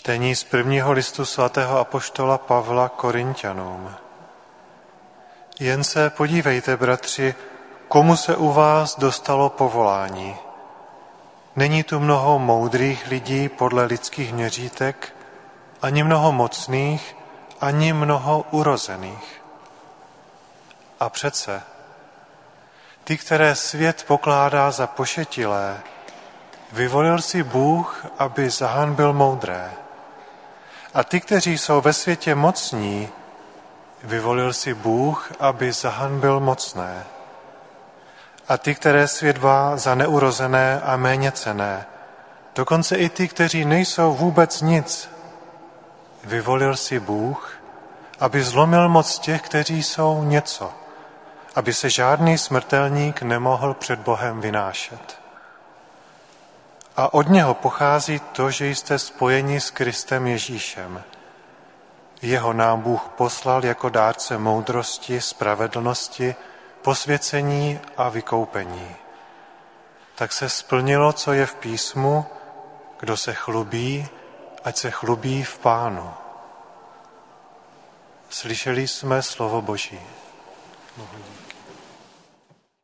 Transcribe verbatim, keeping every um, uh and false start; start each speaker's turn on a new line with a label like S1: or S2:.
S1: Čtení z prvního listu svatého apoštola Pavla Korinťanům. Jen se podívejte, bratři, komu se u vás dostalo povolání. Není tu mnoho moudrých lidí podle lidských měřítek, ani mnoho mocných, ani mnoho urozených. A přece, ty, které svět pokládá za pošetilé, vyvolil si Bůh, aby zahanbil moudré. A ty, kteří jsou ve světě mocní, vyvolil si Bůh, aby zahanbil mocné. A ty, které svět má za neurozené a méněcenné, dokonce i ty, kteří nejsou vůbec nic, vyvolil si Bůh, aby zlomil moc těch, kteří jsou něco, aby se žádný smrtelník nemohl před Bohem vynášet. A od něho pochází to, že jste spojeni s Kristem Ježíšem. Jeho nám Bůh poslal jako dárce moudrosti, spravedlnosti, posvěcení a vykoupení. Tak se splnilo, co je v písmu, kdo se chlubí, ať se chlubí v Pánu. Slyšeli jsme slovo Boží. Bohu díky.